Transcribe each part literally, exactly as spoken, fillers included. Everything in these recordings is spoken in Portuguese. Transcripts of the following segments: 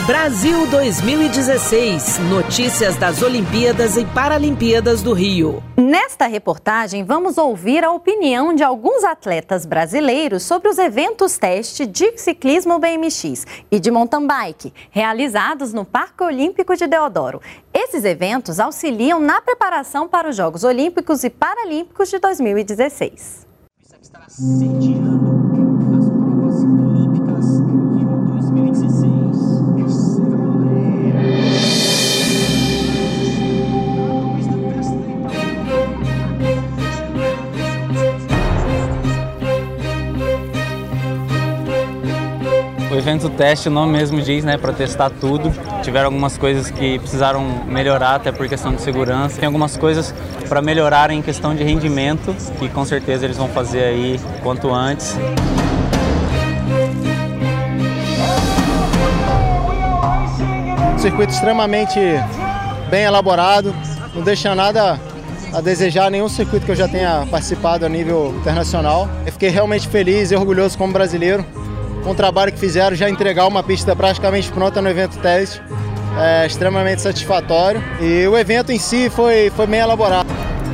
Brasil dois mil e dezesseis. Notícias das Olimpíadas e Paralimpíadas do Rio. Nesta reportagem, vamos ouvir a opinião de alguns atletas brasileiros sobre os eventos teste de ciclismo B M X e de mountain bike, realizados no Parque Olímpico de Deodoro. Esses eventos auxiliam na preparação para os Jogos Olímpicos e Paralímpicos de dois mil e dezesseis. Estará sediando as provas olímpicas Rio dois mil e dezesseis. O evento teste, o nome mesmo diz, né, para testar tudo. Tiveram algumas coisas que precisaram melhorar, até por questão de segurança. Tem algumas coisas para melhorar em questão de rendimento, que com certeza eles vão fazer aí quanto antes. Circuito extremamente bem elaborado, não deixa nada a desejar nenhum circuito que eu já tenha participado a nível internacional. Eu fiquei realmente feliz e orgulhoso como brasileiro com o trabalho que fizeram, já entregar uma pista praticamente pronta no evento teste, é extremamente satisfatório e o evento em si foi, foi bem elaborado.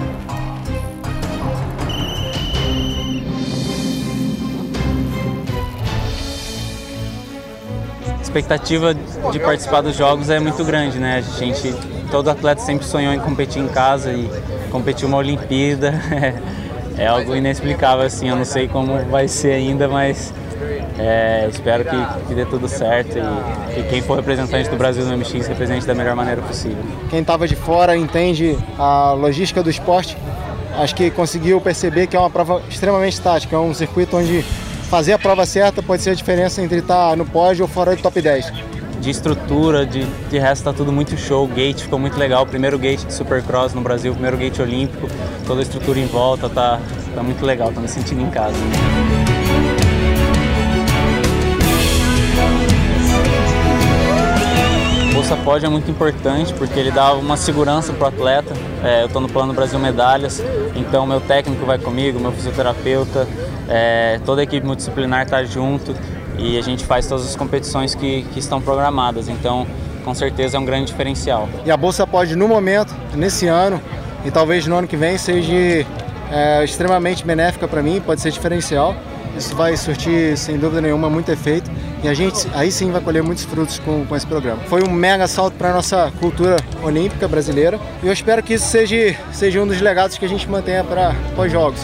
A expectativa de participar dos jogos é muito grande, né? A gente, todo atleta sempre sonhou em competir em casa e competir uma Olimpíada é algo inexplicável, assim. Eu não sei como vai ser ainda, mas É, espero que, que dê tudo certo e que quem for representante do Brasil no M X represente da melhor maneira possível. Quem estava de fora entende a logística do esporte, acho que conseguiu perceber que é uma prova extremamente tática, é um circuito onde fazer a prova certa pode ser a diferença entre estar no pódio ou fora do top dez. De estrutura, de, de resto tá tudo muito show, o gate ficou muito legal, o primeiro gate de Supercross no Brasil, o primeiro gate olímpico, toda a estrutura em volta, tá, tá muito legal, tô me sentindo em casa. O Bolsa Pódio é muito importante porque ele dá uma segurança para o atleta. É, eu estou no Plano Brasil Medalhas, então meu técnico vai comigo, meu fisioterapeuta, é, toda a equipe multidisciplinar está junto e a gente faz todas as competições que, que estão programadas, então com certeza é um grande diferencial. E a Bolsa Pódio no momento, nesse ano e talvez no ano que vem seja é, extremamente benéfica para mim, pode ser diferencial. Isso vai surtir, sem dúvida nenhuma, muito efeito e a gente aí sim vai colher muitos frutos com, com esse programa. Foi um mega salto para a nossa cultura olímpica brasileira e eu espero que isso seja, seja um dos legados que a gente mantenha para pós-jogos.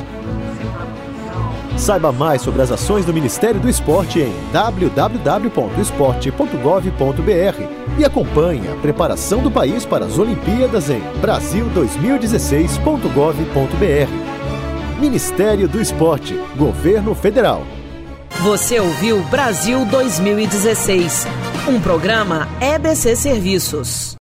Saiba mais sobre as ações do Ministério do Esporte em w w w ponto esporte ponto gov ponto b r e acompanhe a preparação do país para as Olimpíadas em brasil dois mil e dezesseis ponto gov ponto b r. Ministério do Esporte, Governo Federal. Você ouviu Brasil dois mil e dezesseis, um programa E B C Serviços.